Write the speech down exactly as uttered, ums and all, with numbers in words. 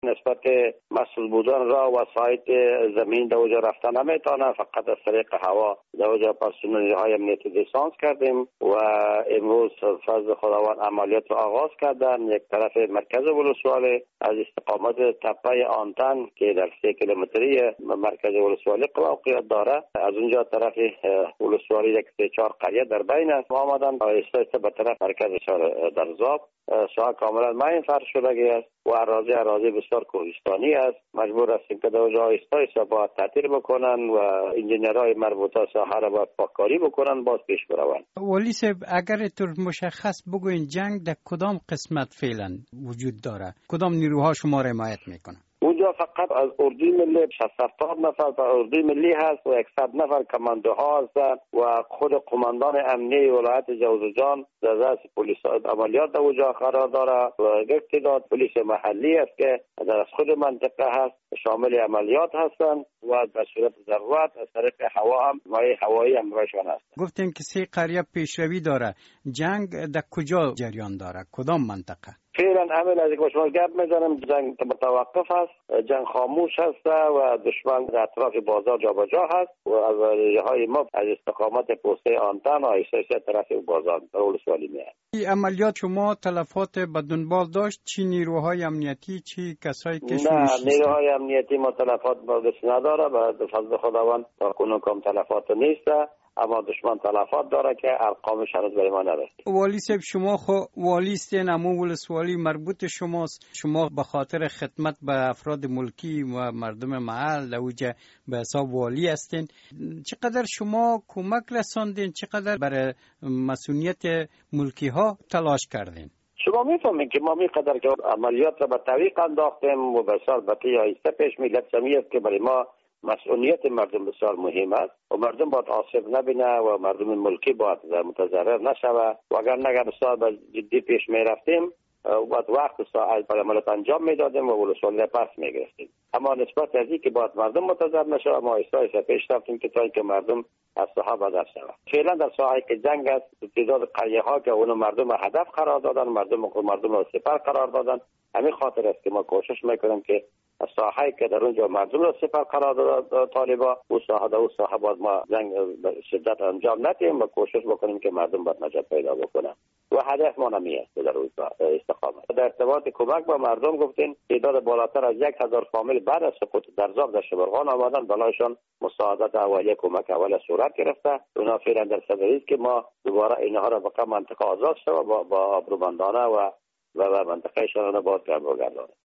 نسبت مسئول بودن را و سایت زمین در اونجا رفتن نمیتونه، فقط از طریق هوا در اونجا پرسنل های امنیتی دیسانس کردیم و امروز فضل خداوند عملیات رو آغاز کردن. یک طرف مرکز ولسوالی از استقامت تپه آنتن که در سه کیلومتری مرکز ولسوالی واقعیت داره، از اونجا طرف ولسوالی یک سه چهار قریه در بین است آمدن آیسته به طرف مرکز شهر درزاب. ساحه کاملا ماین فرش شده است و اراضی اراضی بسیار کوهستانی است. مجبور هستیم که در اونجا آیسته آیسته باید تعطیل بکنن و انجینرهای مربوطه ساحه را باید پاککاری بکنن، باز پیش بروند. ولی صاحب اگر طور مشخص بگوین جنگ در کدام قسمت فعلا وجود داره؟ کدام نیروها شما را حمایت میکنن؟ اونجا فقط از اردوی ملی شصت هفتاد نفر تا اردوی ملی هست و صد نفر کماندوها هستند و خود قماندان امنی ولایت جوزجان در رأس پلیس عملیات در اونجا قرار داره و یک تعداد پلیس محلی است که در خود منطقه هست شامل عملیات هستند و در صورت ضرورت از طریق هوا هم مایه هوایی هم روشن است. گفتین که سه قریه پیشروی داره، جنگ در کجا جریان داره؟ کدام منطقه؟ فعلا همین از یک شما گپ میزنم، جنگ متوقف است، جنگ خاموش است و دشمن در اطراف بازار جابجا هست و از های ما از استقامت پوسته آنتن آیسته طرف بازار ولسوالی میاد. این عملیات شما تلفات به دنبال داشت؟ چی نیروهای امنیتی، چی کسایی که نه نیروهای امنیتی ما تلفات بردست نداره، به فضل خداوند تا کنون کم تلفات نیست، اما دشمن تلفات داره که ارقامش هنوز برای ما نرسید. والی صاحب شما خو والی استین، امو ولسوالی مربوط شماست، شما به خاطر خدمت به افراد ملکی و مردم محل اوجه به حساب والی هستین. چقدر شما کمک رساندین، چقدر برای مسئولیت ملکی ها تلاش کردین؟ شما میفهمین که ما میقدر که عملیات را به طریق انداختیم و بسیار بطی آیسته پیش میلت سمیت که برای ما مسئولیت مردم بسیار مهم است و مردم باید آسیب نبینه و مردم ملکی باید متضرر نشوه و اگر نگر بسیار به جدی پیش می رفتیم باید وقت ساعت پر عملیات انجام میدادیم و ولسوالی پس میگرفتیم. اما نسبت از این که باید مردم متضرر نشوه ما آیسته آیسته پیش رفتیم که تا اینکه مردم از ساحه بدر شوه. فعلا در ساحه که جنگ است تعداد قریه ها که اونو مردم هدف قرار دادن، مردم مردم را سپر قرار دادن، همین خاطر است که ما کوشش میکنیم که ساحه‌ای که در اونجا مردم را سپر قرار داد طالبا او ساحه در او ساحه باید ما جنگ شدت انجام ندیم و کوشش بکنیم که مردم باید نجات پیدا بکنن و هدف ما نمی است در اون استقامت. در ارتباط کمک با مردم گفتین تعداد بالاتر از یک هزار فامیل بعد از سقوط درزاب در شبرغان آمدن، برایشان مساعدت اولیه کمک اول صورت گرفته. اونا فعلا در صدر است که ما دوباره اینها را به منطقه آزاد شوه با با آبرومندانه و و منطقه شان را باز بگردانیم.